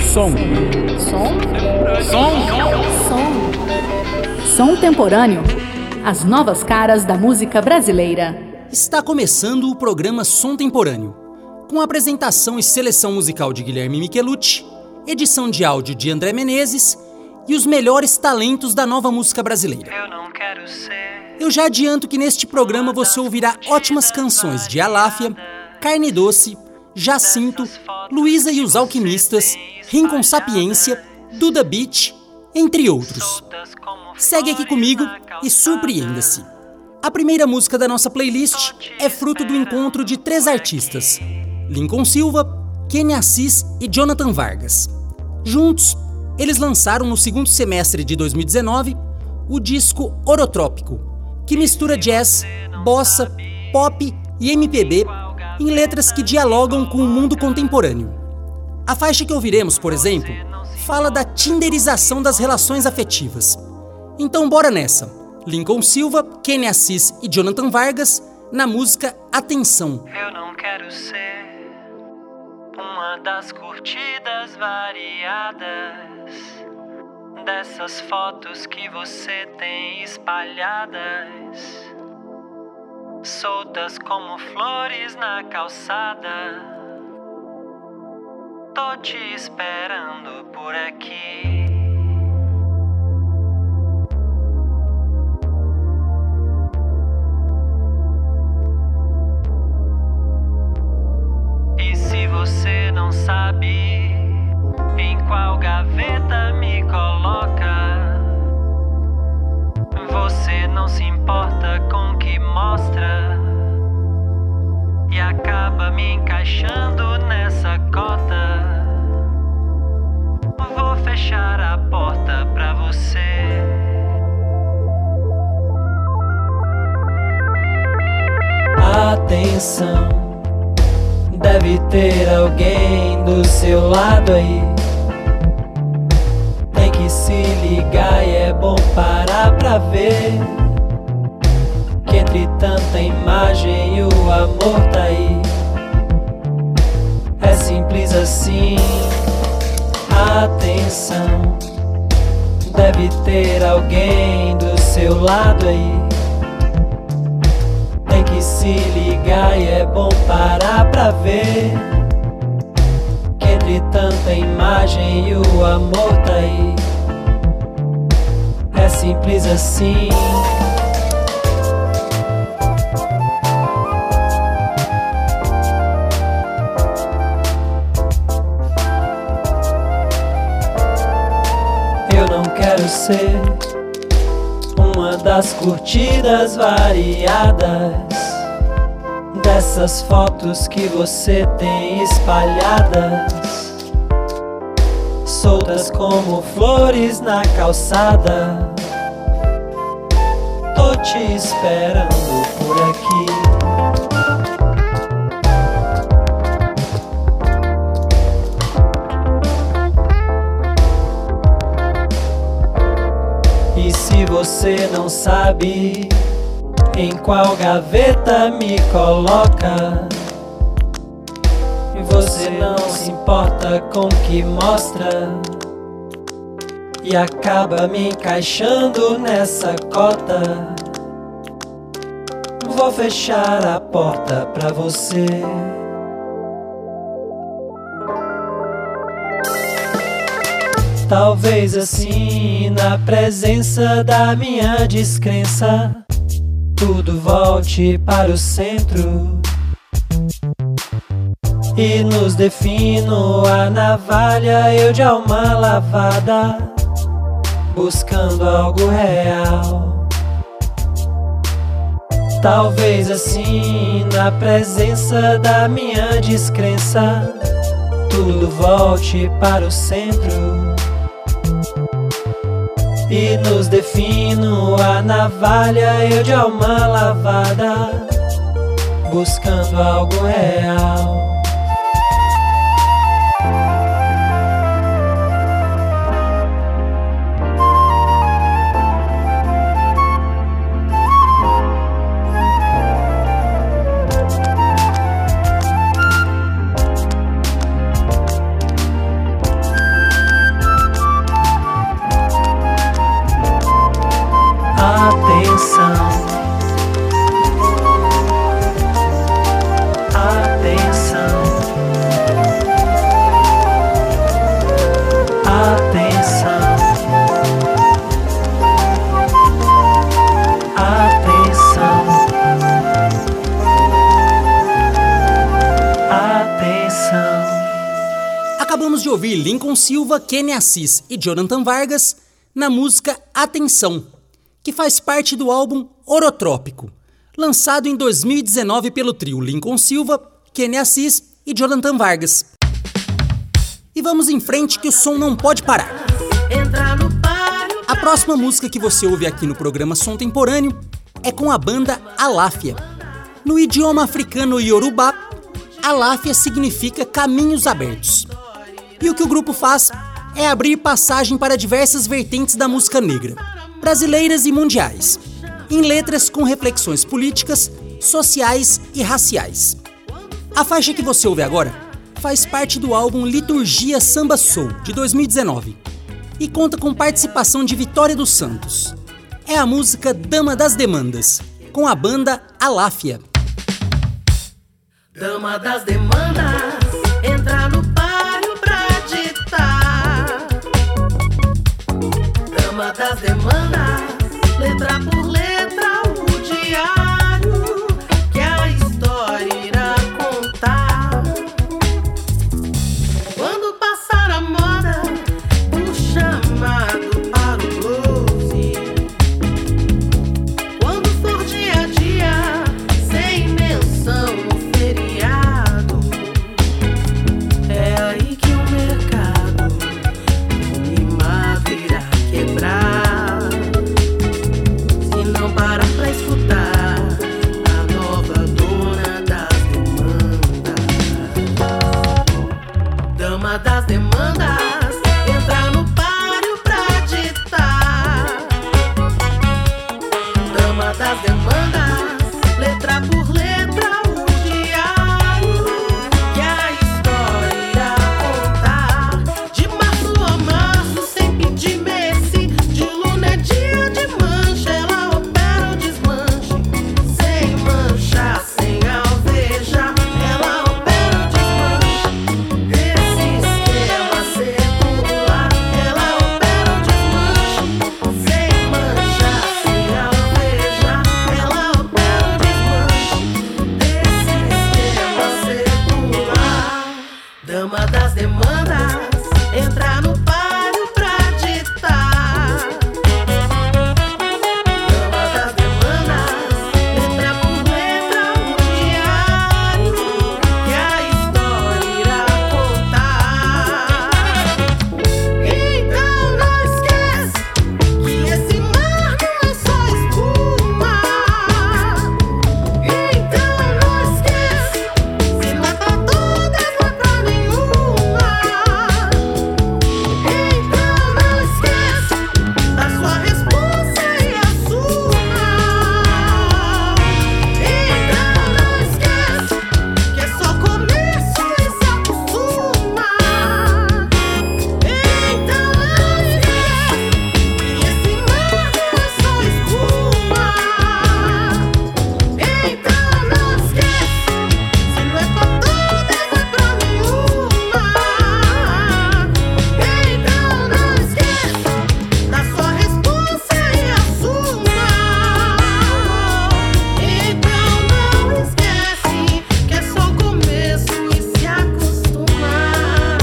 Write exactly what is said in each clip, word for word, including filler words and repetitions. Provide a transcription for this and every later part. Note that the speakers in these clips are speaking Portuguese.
Som. Som? Som. Som. Som temporâneo. As novas caras da música brasileira. Está começando o programa Som Temporâneo, com apresentação e seleção musical de Guilherme Michelucci, edição de áudio de André Menezes e os melhores talentos da nova música brasileira. Eu não quero ser. Eu já adianto que neste programa você ouvirá ótimas canções de Aláfia, Carne Doce, Jacinto, Luísa e os Alquimistas, Rincon Sapiência, Duda Beat, entre outros. Segue aqui comigo e surpreenda-se. A primeira música da nossa playlist é fruto do encontro de três artistas: Lincoln Silva, Kenny Assis e Jonathan Vargas. Juntos, eles lançaram no segundo semestre de dois mil e dezenove o disco Orotrópico, que mistura jazz, bossa, pop e M P B em letras que dialogam com o mundo contemporâneo. A faixa que ouviremos, por exemplo, fala da tinderização das relações afetivas. Então bora nessa! Lincoln Silva, Kenny Assis e Jonathan Vargas na música Atenção. Eu não quero ser uma das curtidas variadas dessas fotos que você tem espalhadas, soltas como flores na calçada. Tô te esperando por aqui. E se você não sabe em qual gaveta me coloca, você não se importa com o que mostra e acaba me encaixando nessa cota. Vou fechar a porta pra você. Atenção, deve ter alguém do seu lado aí. Tem que se ligar e é bom parar pra ver que entre tanta imagem o amor tá aí. É simples assim. Atenção, deve ter alguém do seu lado aí. Tem que se ligar e é bom parar pra ver que entre tanta imagem o amor tá aí. É simples assim. Eu não quero ser uma das curtidas variadas dessas fotos que você tem espalhadas, soltas como flores na calçada. Tô te esperando por aqui. E se você não sabe em qual gaveta me coloca, você não se importa com o que mostra e acaba me encaixando nessa cota. Vou fechar a porta pra você. Talvez assim, na presença da minha descrença, tudo volte para o centro e nos defino a navalha, eu de alma lavada, buscando algo real. Talvez assim, na presença da minha descrença, tudo volte para o centro e nos defino a navalha, eu de alma lavada, buscando algo real. Acabamos de ouvir Lincoln Silva, Kenny Assis e Jonathan Vargas na música Atenção, que faz parte do álbum Orotrópico, lançado em dois mil e dezenove pelo trio Lincoln Silva, Kenny Assis e Jonathan Vargas. E vamos em frente que o som não pode parar. A próxima música que você ouve aqui no programa Som Temporâneo é com a banda Aláfia. No idioma africano Yorubá, Aláfia significa caminhos abertos. E o que o grupo faz é abrir passagem para diversas vertentes da música negra, brasileiras e mundiais, em letras com reflexões políticas, sociais e raciais. A faixa que você ouve agora faz parte do álbum Liturgia Samba Soul, de dois mil e dezenove, e conta com participação de Vitória dos Santos. É a música Dama das Demandas, com a banda Aláfia. Dama das demandas, entra no páreo pra ditar. Dama das demandas, letra por letra o diário que a história irá contar. Quando passar a moda do chamado para o blues, quando for dia a dia sem menção no feriado, é aí que o mercado mimado irá quebrar. Se não parar pra escutar a nova dona das demandas. Dama das demandas, entra no páreo pra ditar. Dama das demandas, letra por letra o diário que a história irá contar. De março a março, sem pedir mercy, de luna é dia de mancha, ela opera o desmanche. Sem manchar, sem alvejar, ela opera o desmanche. Desse esquema secular, ela opera o desmanche. Sem manchar, sem alvejar, ela opera o desmanche. Desse esquema secular. Dama das demandas, entra no páreo pra ditar. Dama das demandas, letra por letra o diário que a história irá contar. Então não esquece que esse mar não é só espuma. Então não esquece, se não é pra todas, não é pra nenhuma. Então não esquece da sua responsa e assuma. Então não esquece que é só começo e se acostuma. Então não esquece que esse mar não é só espuma. Então não esquece, se não é pra todas, não é pra nenhuma. Então não esquece da sua responsa e assuma. Então não esquece que é só começo e se acostumar.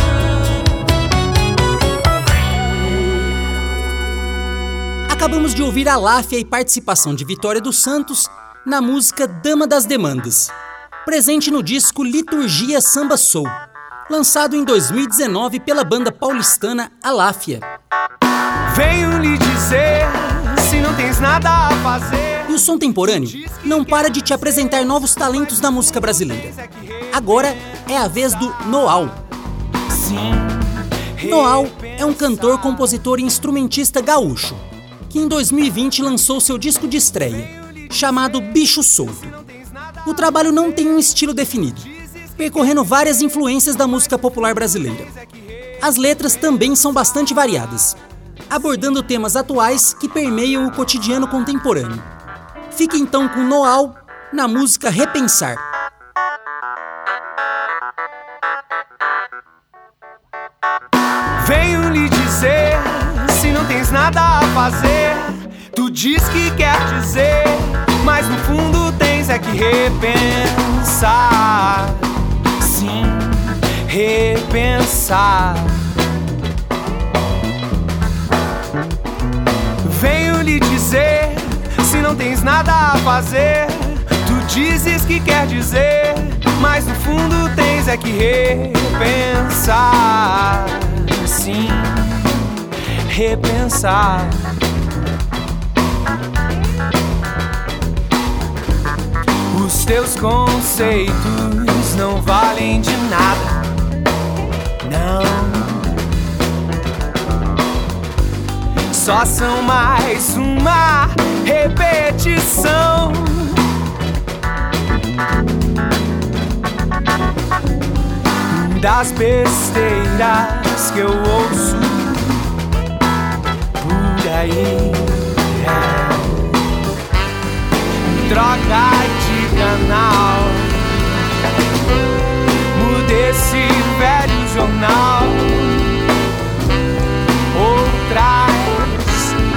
Acabamos de ouvir Aláfia e participação de Vitória dos Santos na música Dama das Demandas, presente no disco Liturgia Samba Soul, lançado em dois mil e dezenove pela banda paulistana Aláfia. Venho lhe dizer, se não tens nada a fazer. E o Som Temporâneo não para de te apresentar novos talentos da música brasileira. Agora é a vez do Noal. Noal é um cantor, compositor e instrumentista gaúcho, que em dois mil e vinte lançou seu disco de estreia, chamado Bicho Solto. O trabalho não tem um estilo definido, percorrendo várias influências da música popular brasileira. As letras também são bastante variadas, abordando temas atuais que permeiam o cotidiano contemporâneo. Fique então com Noal na música Repensar. Venho lhe dizer, se não tens nada a fazer. Tu diz que quer dizer, mas no fundo tens é que repensar. Sim, repensar. Venho lhe dizer, se não tens nada a fazer, tu dizes que quer dizer, mas no fundo tens é que repensar. Sim, repensar. Os teus conceitos não valem de nada, não. Só são mais uma repetição das besteiras que eu ouço por aí. É. Troca de canal, muda esse velho jornal, outras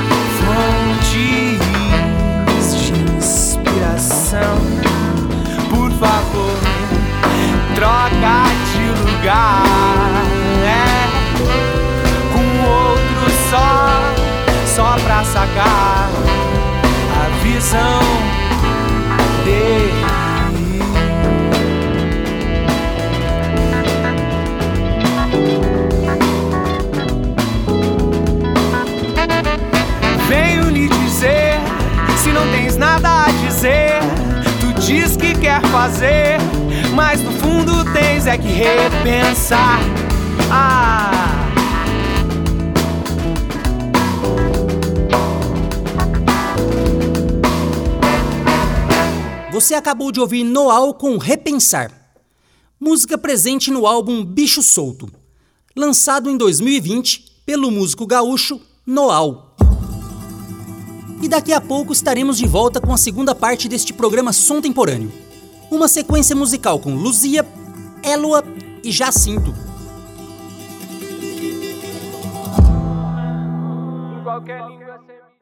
fontes de inspiração. Por favor, troca de lugar, é, com outro só, só pra sacar a visão dele. Venho lhe dizer, se não tens nada a dizer, tu diz que quer fazer, mas no fundo tens é que repensar. Ah. Você acabou de ouvir Noal com Repensar, música presente no álbum Bicho Solto, lançado em dois mil e vinte pelo músico gaúcho Noal. E daqui a pouco estaremos de volta com a segunda parte deste programa Som Temporâneo, uma sequência musical com Luzia, Eloa e Jacinto. Em qualquer língua